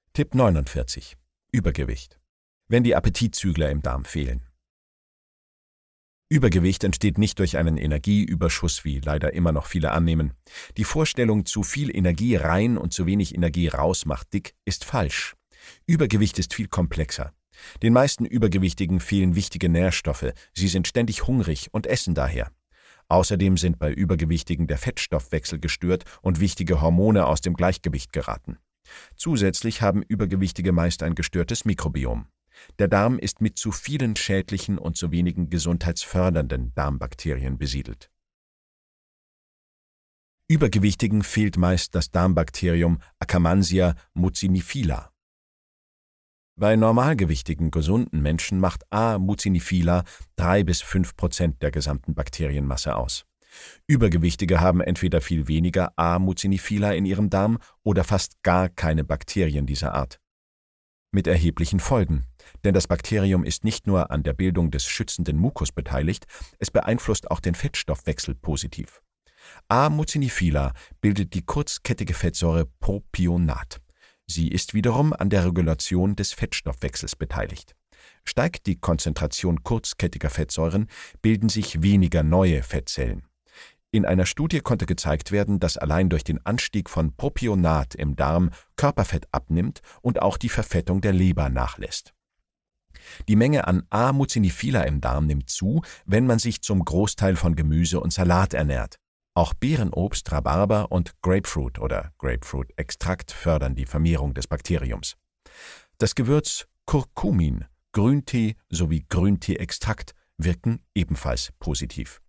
Tipp 49. Übergewicht. Wenn die Appetitzügler im Darm fehlen. Übergewicht entsteht nicht durch einen Energieüberschuss, wie leider immer noch viele annehmen. Die Vorstellung, zu viel Energie rein und zu wenig Energie raus macht dick, ist falsch. Übergewicht ist viel komplexer. Den meisten Übergewichtigen fehlen wichtige Nährstoffe, sie sind ständig hungrig und essen daher. Außerdem sind bei Übergewichtigen der Fettstoffwechsel gestört und wichtige Hormone aus dem Gleichgewicht geraten. Zusätzlich haben Übergewichtige meist ein gestörtes Mikrobiom. Der Darm ist mit zu vielen schädlichen und zu wenigen gesundheitsfördernden Darmbakterien besiedelt. Übergewichtigen fehlt meist das Darmbakterium Akkermansia muciniphila. Bei normalgewichtigen, gesunden Menschen macht A. muciniphila 3-5% der gesamten Bakterienmasse aus. Übergewichtige haben entweder viel weniger A. muciniphila in ihrem Darm oder fast gar keine Bakterien dieser Art. Mit erheblichen Folgen, denn das Bakterium ist nicht nur an der Bildung des schützenden Mukus beteiligt, es beeinflusst auch den Fettstoffwechsel positiv. A. muciniphila bildet die kurzkettige Fettsäure Propionat. Sie ist wiederum an der Regulation des Fettstoffwechsels beteiligt. Steigt die Konzentration kurzkettiger Fettsäuren, bilden sich weniger neue Fettzellen. In einer Studie konnte gezeigt werden, dass allein durch den Anstieg von Propionat im Darm Körperfett abnimmt und auch die Verfettung der Leber nachlässt. Die Menge an A. muciniphila im Darm nimmt zu, wenn man sich zum Großteil von Gemüse und Salat ernährt. Auch Beerenobst, Rhabarber und Grapefruit oder Grapefruit-Extrakt fördern die Vermehrung des Bakteriums. Das Gewürz Curcumin, Grüntee sowie Grüntee-Extrakt wirken ebenfalls positiv.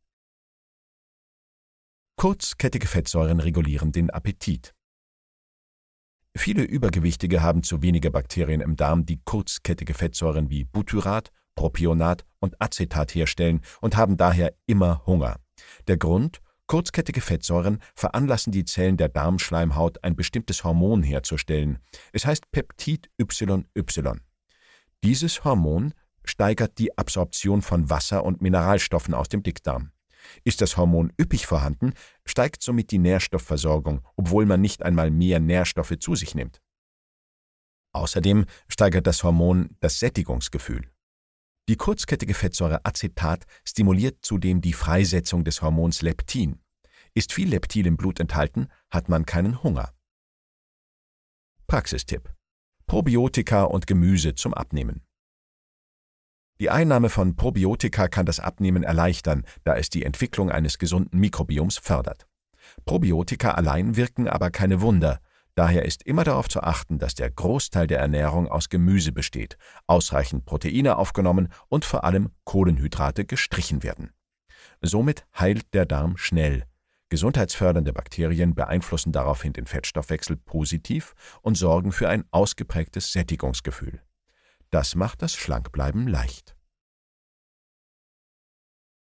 Kurzkettige Fettsäuren regulieren den Appetit. Viele Übergewichtige haben zu wenige Bakterien im Darm, die kurzkettige Fettsäuren wie Butyrat, Propionat und Acetat herstellen und haben daher immer Hunger. Der Grund? Kurzkettige Fettsäuren veranlassen die Zellen der Darmschleimhaut, ein bestimmtes Hormon herzustellen. Es heißt Peptid YY. Dieses Hormon steigert die Absorption von Wasser und Mineralstoffen aus dem Dickdarm. Ist das Hormon üppig vorhanden, steigt somit die Nährstoffversorgung, obwohl man nicht einmal mehr Nährstoffe zu sich nimmt. Außerdem steigert das Hormon das Sättigungsgefühl. Die kurzkettige Fettsäure Acetat stimuliert zudem die Freisetzung des Hormons Leptin. Ist viel Leptin im Blut enthalten, hat man keinen Hunger. Praxistipp: Probiotika und Gemüse zum Abnehmen. Die Einnahme von Probiotika kann das Abnehmen erleichtern, da es die Entwicklung eines gesunden Mikrobioms fördert. Probiotika allein wirken aber keine Wunder. Daher ist immer darauf zu achten, dass der Großteil der Ernährung aus Gemüse besteht, ausreichend Proteine aufgenommen und vor allem Kohlenhydrate gestrichen werden. Somit heilt der Darm schnell. Gesundheitsfördernde Bakterien beeinflussen daraufhin den Fettstoffwechsel positiv und sorgen für ein ausgeprägtes Sättigungsgefühl. Das macht das Schlankbleiben leicht.